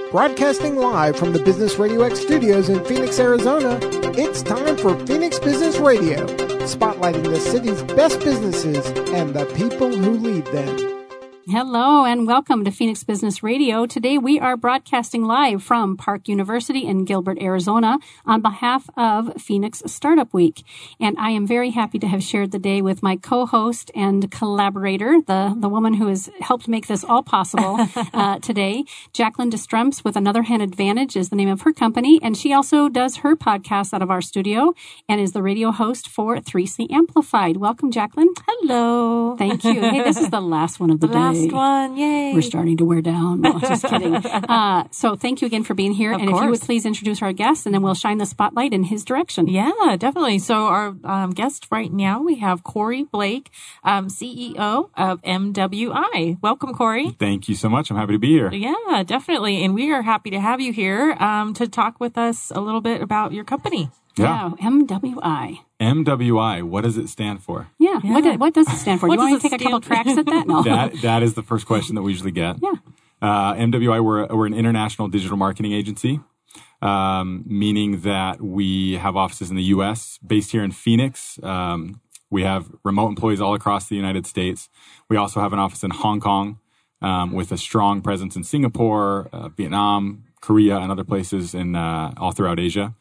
Broadcasting live from the Business Radio X studios in Phoenix, Arizona, it's time for Phoenix Business Radio, spotlighting the city's best businesses and the people who lead them. Hello and welcome to Phoenix Business Radio. Today we are broadcasting live from Park University in Gilbert, Arizona on behalf of Phoenix Startup Week. And I am very happy to have shared the day with my co-host and collaborator, the woman who has helped make this all possible today. Jacqueline Destremps with Another Hand Advantage is the name of her company. And she also does her podcast out of our studio and is the radio host for 3C Amplified. Welcome, Jacqueline. Hello. Thank you. Hey, this is the last one of the day. Last one, yay. We're starting to wear down. No, just kidding. So thank you again for being here. And if you would please introduce our guest, and then we'll shine the spotlight in his direction. Yeah, definitely. So our guest right now, we have Corey Blake, CEO of MWI. Welcome, Corey. Thank you so much. I'm happy to be here. Yeah, definitely. And we are happy to have you here to talk with us a little bit about your company. Yeah, MWI. MWI, what does it stand for? Yeah. What does it stand for? Do you want to take a couple cracks at that? No. That is the first question that we usually get. Yeah. MWI, we're an international digital marketing agency, meaning that we have offices in the U.S., based here in Phoenix. We have remote employees all across the United States. We also have an office in Hong Kong with a strong presence in Singapore, Vietnam, Korea, and other places in all throughout Asia.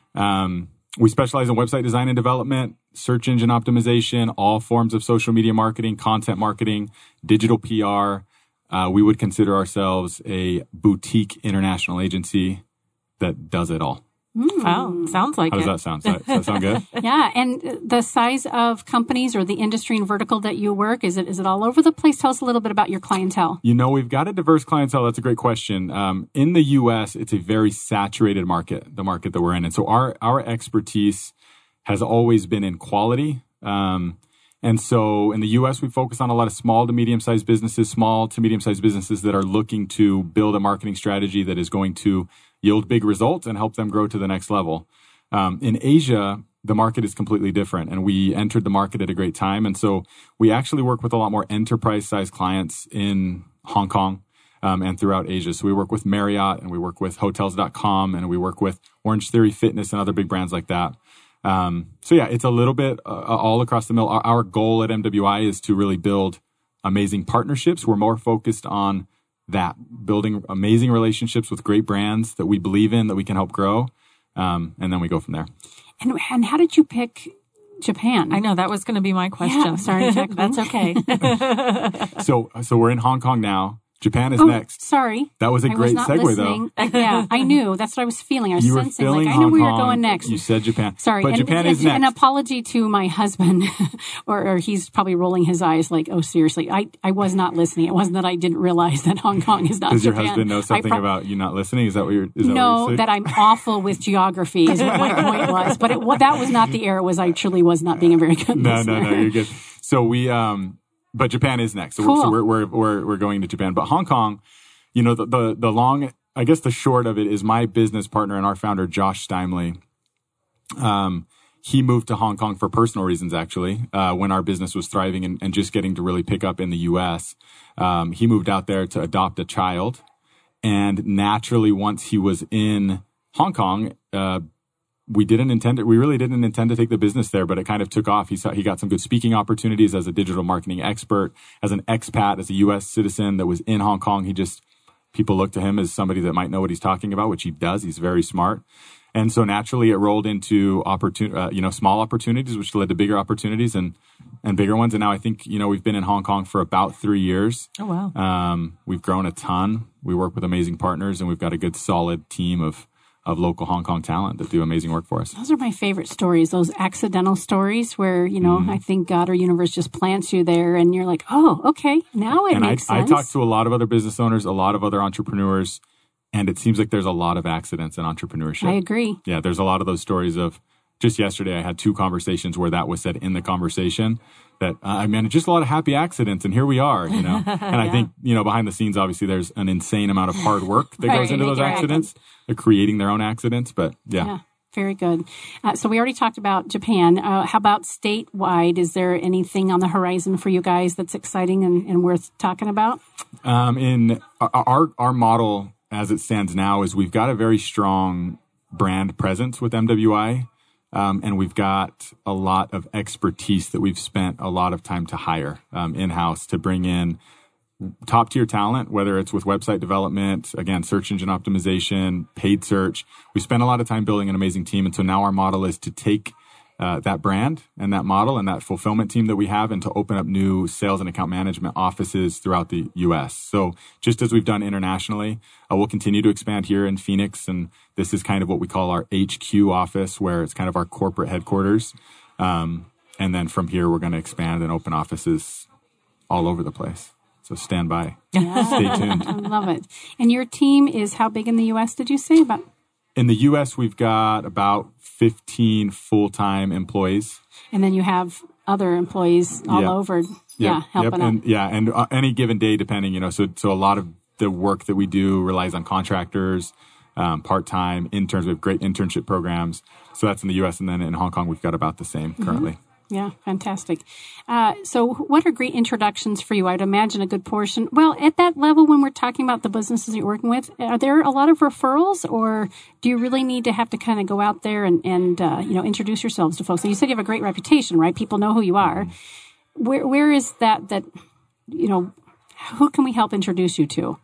We specialize in website design and development, search engine optimization, all forms of social media marketing, content marketing, digital PR. We would consider ourselves a boutique international agency that does it all. Wow, sounds like How does that sound? Does that sound good? Yeah, and the size of companies or the industry and vertical that you work, is it all over the place? Tell us a little bit about your clientele. You know, we've got a diverse clientele. That's a great question. In the U.S., it's a very saturated market, the market that we're in. And so our expertise has always been in quality. And so in the U.S., we focus on a lot of small to medium-sized businesses that are looking to build a marketing strategy that is going to yield big results and help them grow to the next level. In Asia, the market is completely different, and we entered the market at a great time. And so we actually work with a lot more enterprise-sized clients in Hong Kong and throughout Asia. So we work with Marriott, and we work with Hotels.com, and we work with Orange Theory Fitness and other big brands like that. So yeah, it's a little bit all across the mill. Our goal at MWI is to really build amazing partnerships. We're more focused on that, building amazing relationships with great brands that we believe in, that we can help grow. And then we go from there. And how did you pick Japan? I know that was going to be my question. Yeah, sorry, Jacqueline. That's okay. So we're in Hong Kong now. Japan is next. Sorry. That was a great segue, though. Yeah, I knew. That's what I was feeling. I was sensing. Like, I knew where you were going next. You said Japan. Sorry. But Japan is next. An apology to my husband, or he's probably rolling his eyes like, oh, seriously. I was not listening. It wasn't that I didn't realize that Hong Kong is not Japan. Does your husband know something about you not listening? Is that what you're No, that I'm awful with geography is what my point was. But that was not the error. It was I truly was not being a very good listener. No, you're good. So but Japan is next. So, cool. we're going to Japan. But Hong Kong, you know, the long, I guess the short of it is my business partner and our founder, Josh Steinley. He moved to Hong Kong for personal reasons, actually, when our business was thriving and just getting to really pick up in the U.S. He moved out there to adopt a child. And naturally, once he was in Hong Kong, we really didn't intend to take the business there, but it kind of took off. He got some good speaking opportunities as a digital marketing expert, as an expat, as a U.S. citizen that was in Hong Kong. People look to him as somebody that might know what he's talking about, which he does. He's very smart. And so naturally it rolled into small opportunities, which led to bigger opportunities and bigger ones. And now I think, we've been in Hong Kong for about 3 years. Oh, wow. We've grown a ton. We work with amazing partners, and we've got a good solid team of local Hong Kong talent that do amazing work for us. Those are my favorite stories, those accidental stories where, I think God or universe just plants you there and you're like, oh, okay, now it makes sense. I talk to a lot of other business owners, a lot of other entrepreneurs, and it seems like there's a lot of accidents in entrepreneurship. I agree. Yeah, there's a lot of those stories of, just yesterday I had 2 conversations where that was said in the conversation that, just a lot of happy accidents, and here we are, And I think, behind the scenes, obviously, there's an insane amount of hard work that goes into those accidents. They're creating their own accidents, but yeah. Very good. So we already talked about Japan. How about statewide? Is there anything on the horizon for you guys that's exciting and worth talking about? In our model as it stands now is we've got a very strong brand presence with MWI. And we've got a lot of expertise that we've spent a lot of time to hire in-house to bring in top-tier talent, whether it's with website development, again, search engine optimization, paid search. We spent a lot of time building an amazing team. And so now our model is to take that brand and that model and that fulfillment team that we have and to open up new sales and account management offices throughout the U.S. So just as we've done internationally, we'll continue to expand here in Phoenix. And this is kind of what we call our HQ office, where it's kind of our corporate headquarters. And then from here, we're going to expand and open offices all over the place. So stand by. Yeah. Stay tuned. I love it. And your team is how big in the U.S., did you say? About in the U.S., we've got about 15 full-time employees. And then you have other employees all over, helping out. And any given day, depending, so a lot of the work that we do relies on contractors, part-time interns. We have great internship programs. So that's in the U.S. And then in Hong Kong, we've got about the same currently. Yeah, fantastic. So what are great introductions for you? I'd imagine a good portion. Well, at that level, when we're talking about the businesses you're working with, are there a lot of referrals, or do you really need to have to kind of go out there and introduce yourselves to folks? And you said you have a great reputation, right? People know who you are. Where is that, who can we help introduce you to?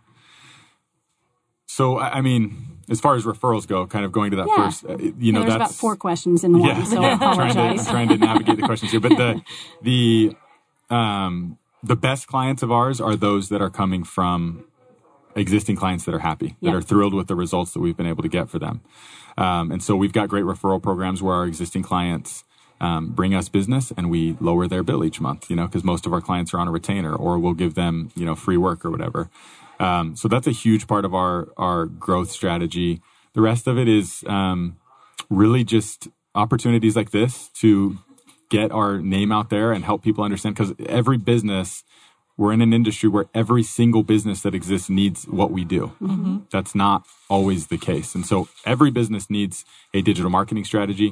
So, I mean, as far as referrals go, kind of going to that first, there's that's about 4 questions in one, so I apologize. trying to navigate the questions here. But the best clients of ours are those that are coming from existing clients that are happy, that are thrilled with the results that we've been able to get for them. And so we've got great referral programs where our existing clients bring us business and we lower their bill each month, because most of our clients are on a retainer, or we'll give them, free work or whatever. So that's a huge part of our growth strategy. The rest of it is really just opportunities like this to get our name out there and help people understand, because every business, we're in an industry where every single business that exists needs what we do. Mm-hmm. That's not always the case. And so every business needs a digital marketing strategy.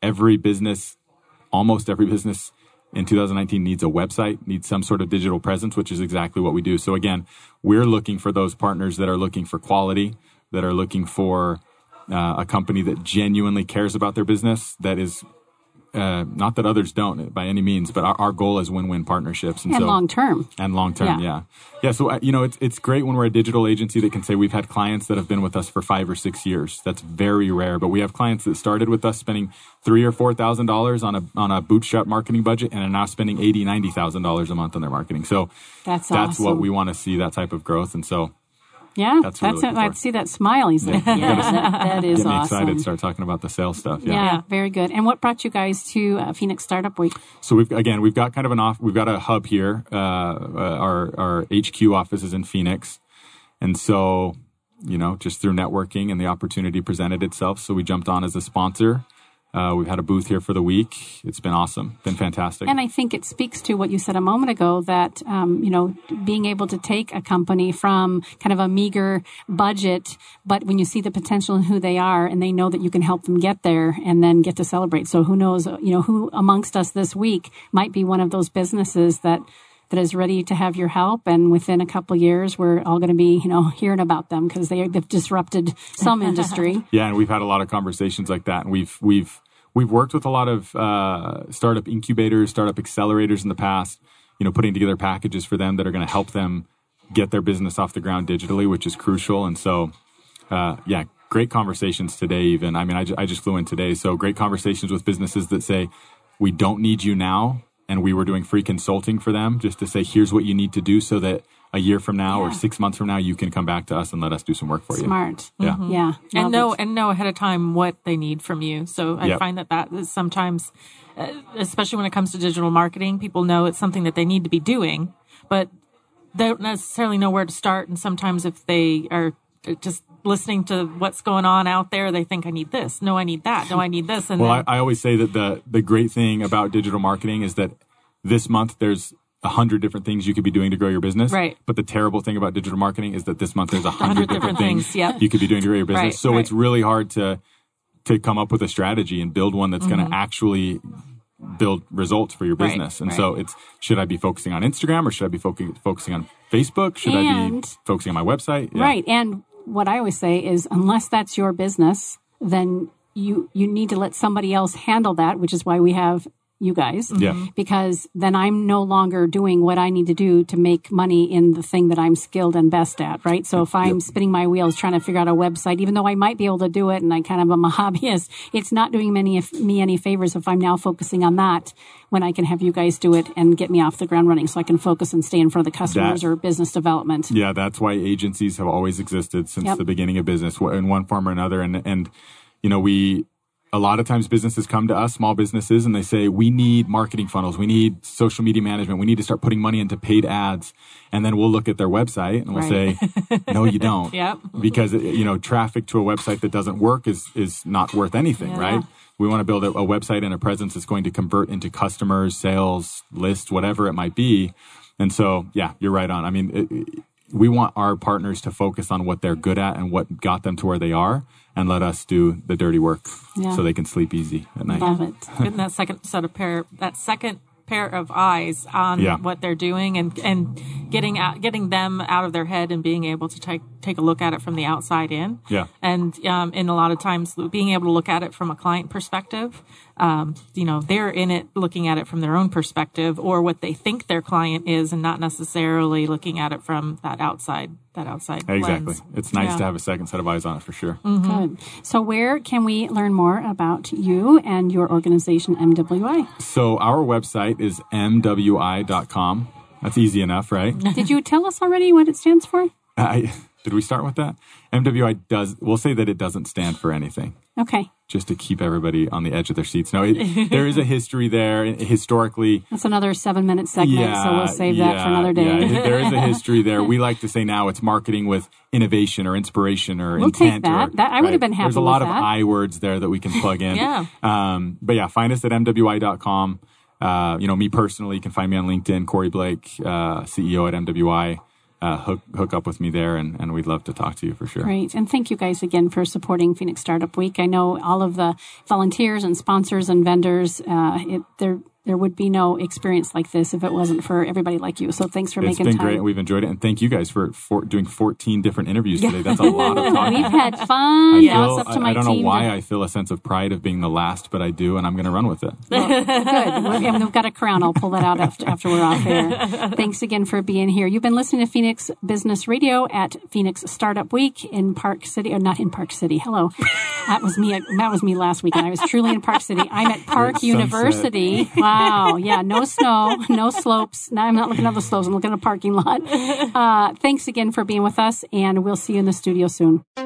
Almost every business in 2019 needs a website, needs some sort of digital presence, which is exactly what we do. So again, we're looking for those partners that are looking for quality, that are looking for a company that genuinely cares about their business, that is not that others don't by any means, but our goal is win-win partnerships. And long-term. And long-term, yeah. So, it's great when we're a digital agency that can say we've had clients that have been with us for 5 or 6 years. That's very rare, but we have clients that started with us spending $3,000 or $4,000 on a bootstrap marketing budget and are now spending $80,000, $90,000 a month on their marketing. So that's awesome. What we want to see, that type of growth. And so that's it. I'd see that smile. He's like, that is get me awesome. excited. Start talking about the sales stuff. Yeah, very good. And what brought you guys to Phoenix Startup Week? So we've got kind of we've got a hub here. Our HQ office is in Phoenix, and so just through networking and the opportunity presented itself, so we jumped on as a sponsor. We've had a booth here for the week. It's been awesome. Been fantastic. And I think it speaks to what you said a moment ago, that, being able to take a company from kind of a meager budget, but when you see the potential in who they are and they know that you can help them get there and then get to celebrate. So who knows, who amongst us this week might be one of those businesses that is ready to have your help. And within a couple of years, we're all going to be, hearing about them because they've disrupted some industry. Yeah. And we've had a lot of conversations like that. And we've worked with a lot of startup incubators, startup accelerators in the past, putting together packages for them that are going to help them get their business off the ground digitally, which is crucial. And so, great conversations today even. I mean, I just flew in today. So great conversations with businesses that say, we don't need you now. And we were doing free consulting for them just to say, here's what you need to do so that a year from now or 6 months from now, you can come back to us and let us do some work for you. Smart. Yeah. Mm-hmm. Yeah. And know ahead of time what they need from you. So I find that is sometimes, especially when it comes to digital marketing, people know it's something that they need to be doing, but they don't necessarily know where to start. And sometimes if they are just listening to what's going on out there, they think, I need this. No, I need that. No, I need this. And I always say that the great thing about digital marketing is that this month there's 100 different things you could be doing to grow your business. Right. But the terrible thing about digital marketing is that this month there's 100 different things yep. you could be doing to grow your business. Right, so it's really hard to come up with a strategy and build one that's going to actually build results for your business. And so should I be focusing on Instagram or should I be focusing on Facebook? Should I be focusing on my website? Yeah. Right. And what I always say is, unless that's your business, then you need to let somebody else handle that, which is why we have you guys, because then I'm no longer doing what I need to do to make money in the thing that I'm skilled and best at, right? So if I'm spinning my wheels trying to figure out a website, even though I might be able to do it and I kind of am a hobbyist, it's not doing me any favors if I'm now focusing on that when I can have you guys do it and get me off the ground running so I can focus and stay in front of the customers or business development. Yeah, that's why agencies have always existed since the beginning of business in one form or another. And you know, a lot of times businesses come to us, small businesses, and they say, we need marketing funnels. We need social media management. We need to start putting money into paid ads. And then we'll look at their website and we'll say, no, you don't. Because, you know, traffic to a website that doesn't work is not worth anything, right? We want to build a website and a presence that's going to convert into customers, sales, lists, whatever it might be. And so, yeah, you're right on. I mean, we want our partners to focus on what they're good at and what got them to where they are, and let us do the dirty work so they can sleep easy at night. Love it. Getting that second pair of eyes on what they're doing and getting them out of their head and being able to take a look at it from the outside in. Yeah. And in a lot of times being able to look at it from a client perspective, you know, they're in it looking at it from their own perspective or what they think their client is, and not necessarily looking at it from that outside Exactly. lens. It's nice to have a second set of eyes on it for sure. Good. So where can we learn more about you and your organization, MWI? So our website is mwi.com. That's easy enough, right? Did you tell us already what it stands for? Did we start with that? MWI we'll say that it doesn't stand for anything. Okay. Just to keep everybody on the edge of their seats. No, there is a history there. Historically, that's another 7-minute segment, so we'll save that for another day. Yeah. There is a history there. We like to say now it's marketing with innovation or inspiration or we'll intent. We'll take that. I would have been happy with that. There's a lot of I words there that we can plug in. But yeah, find us at mwi.com. You know, me personally, you can find me on LinkedIn, Corey Blake, CEO at MWI. Hook up with me there, and we'd love to talk to you for sure. Great. And thank you guys again for supporting Phoenix Startup Week. I know all of the volunteers and sponsors and vendors, there would be no experience like this if it wasn't for everybody like you. So thanks for making time. It's been great. We've enjoyed it. And thank you guys for doing 14 different interviews today. That's a lot of talking. We've had fun. Now it's up to my team. I don't know why I feel a sense of pride of being the last, but I do, and I'm going to run with it. Well, good. We've got a crown. I'll pull that out after we're off air. Thanks again for being here. You've been listening to Phoenix Business Radio at Phoenix Startup Week in Park City, or not in Park City. Hello. That was me last weekend. I was truly in Park City. I'm at Park University. Wow. Yeah. No snow, no slopes. Now I'm not looking at the slopes. I'm looking at a parking lot. Thanks again for being with us, and we'll see you in the studio soon.